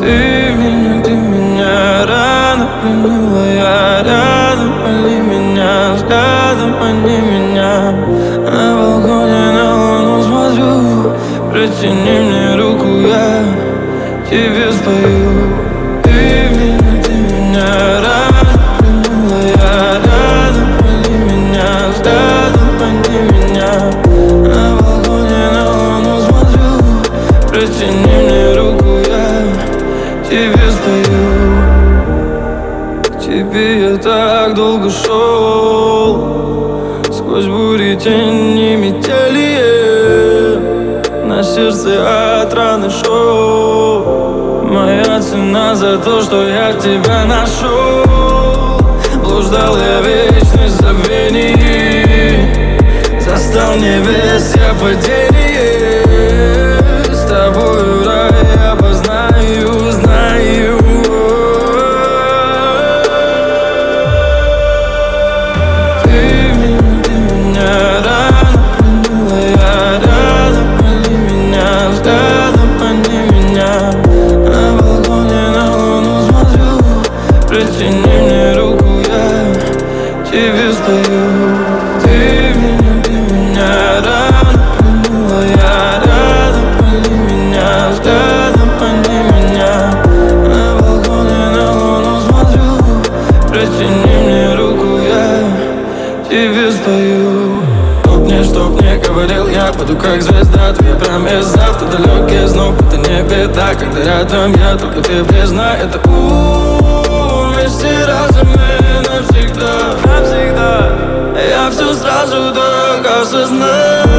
Ты меня рано пленила, я рядом, пали меня взглядом, они меня. На балконе на луну смотрю, протяни мне руку, я тебе спою. Ты меня рано пленила, я рядом, пали меня взглядом, они меня. На балконе на луну смотрю, протяни мне руку, я тебе спою. К тебе я так долго шел, сквозь бури тени метели, на сердце от раны шел. Моя цена за то, что я тебя нашел. Блуждал я вечность забвений, застал небес я падение. С тобою рай я познаю, знаю. Ты меня рано пленила, я рядом, пали меня взглядом, они меня. На балконе на луну смотрю, протяни мне руку, я тебе спою. Ты меня рано пленила, я рядом, пали меня взглядом, они меня. На балконе на луну смотрю, протяни мне руку, я тебе спою. Чтоб не говорил, я буду как звезда. Твоя память завтра далекий знов, это не беда. Когда рядом я, только ты признай это. Вместе разом мы навсегда. Я все сразу так осознаю.